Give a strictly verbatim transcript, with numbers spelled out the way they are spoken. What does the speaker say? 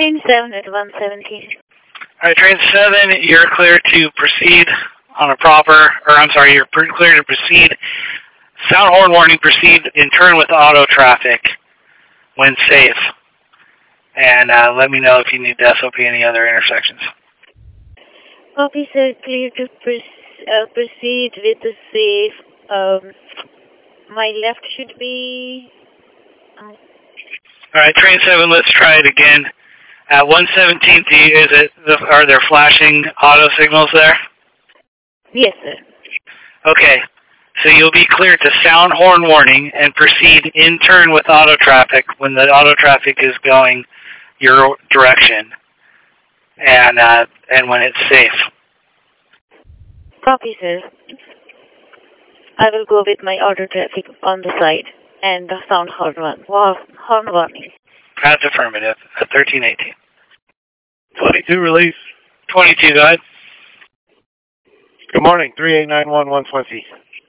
Train seven at one seventeen. All right, train seven, you're clear to proceed on a proper, or I'm sorry, you're clear to proceed. Sound horn warning, proceed in turn with auto traffic when safe. And uh, let me know if you need to S O P any other intersections. Copy, sir. Clear to pr- uh, proceed with the safe. Um, my left should be... Uh, All right, train seven, let's try it again. At one seventeen, do you, is it, are there flashing auto signals there? yes, sir. Okay, so you'll be clear to sound horn warning and proceed in turn with auto traffic when the auto traffic is going your direction and uh, and when it's safe. Copy, sir. I will go with my auto traffic on the side and the sound horn, one, horn warning. That's affirmative. At thirteen eighteen. twenty-two release. twenty-two, go ahead. Good morning, three eight nine one one twenty.